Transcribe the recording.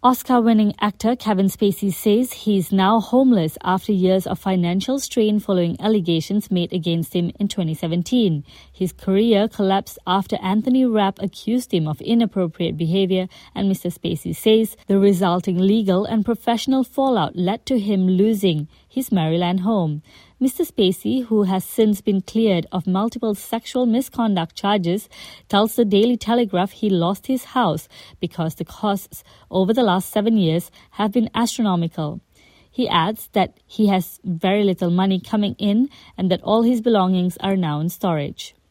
Oscar-winning actor Kevin Spacey says he is now homeless after years of financial strain following allegations made against him in 2017. His career collapsed after Anthony Rapp accused him of inappropriate behavior, and Mr. Spacey says the resulting legal and professional fallout led to him losing his Maryland home. Mr. Spacey, who has since been cleared of multiple sexual misconduct charges, tells the Daily Telegraph he lost his house because the costs over the last 7 years have been astronomical. He adds that he has very little money coming in and that all his belongings are now in storage.